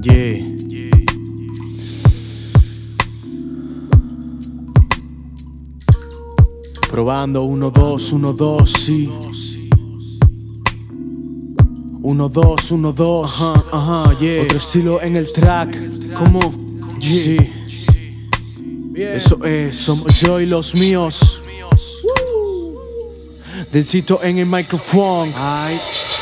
Yeah. Probando 1, 2, 1, 2, sí. 1, 2, 1, 2. Ajá, yeah. Otro estilo en el track. ¿Cómo? Yeah. Sí. Eso es, somos yo y los míos. Densito en el micrófono. Ay.